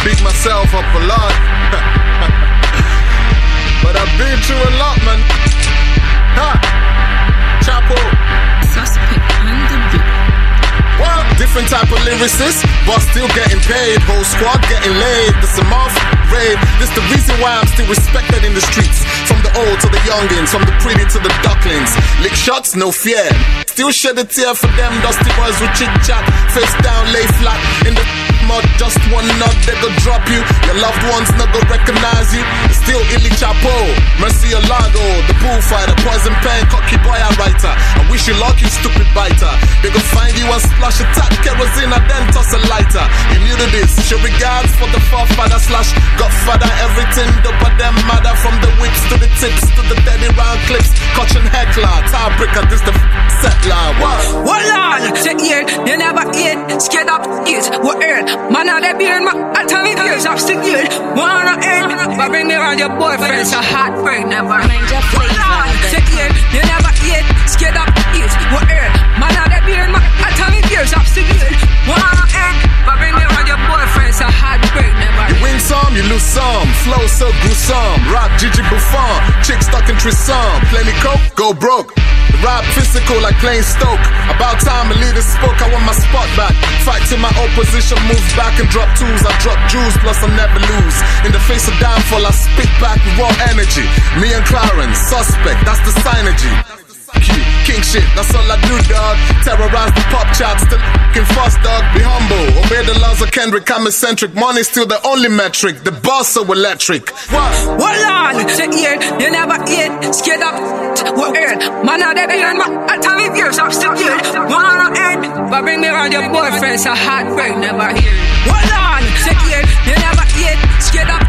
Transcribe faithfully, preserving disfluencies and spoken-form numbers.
beat myself up a lot. But I've been through a lot, man. Ha! Chapo. Suspect on the beat. What? Different type of lyricist, but still getting paid. Whole squad getting laid. This a mob raid. This the reason why I'm still respected in the streets. From the old to the youngins, from the pretty to the ducklings. Lick shots, no fear. Still shed a tear for them dusty boys with chit chat. Face down, lay flat in the mud. Just one nod, they go drop you. Your loved ones not go recognize you. It's still Illy Chapo, Mercy Olago, the bullfighter, poison pen, cocky boy a writer. I wish you luck, you stupid biter. They go find you and splash a tap kerosene and then toss a lighter. You new to this, show regards for the forefather slash godfather. Everything dope of them matter, from the whips to the tips to the deadly round clips. Caution heckler, tiebreaker, this the f- settler. What? Hold on, sit here, you never eat. Scared up eat, what earn? Man out there being my atomic years, I'm still here. Wanna earn, but bring me around your boyfriend's a heartbreak, never. Hold on, sit here, you never eat. Scared up eat, what earn? Man out there being my atomic years, I'm still here. Wanna earn, but bring me around your boyfriend's a heartbreak, never. You win some, you lose some. Flow so gruesome. Rap Gigi Buffon, chick stuck in Tristan. Plenty coke, go broke. The rap physical like playing Stoke. About time a leader spoke, I want my spot back. Fight till my opposition moves back and drop tools. I drop jewels, plus I never lose. In the face of downfall, I spit back with raw energy. Me and Clarence, suspect, that's the synergy. King shit, that's all I do, dog. Terrorize the pop charts, still f***ing fast, dog. Be humble, obey the laws of Kendrick. I'm eccentric, money's still the only metric. The boss so electric. What? Hold on, sit here, you never eat. Scared up, what earn? Man out there behind my atomic years, I'm still here. Wanna earn, but bring me around your boyfriend's a heartbreak, never hear. Hold on, sit here, you never eat. Scared up,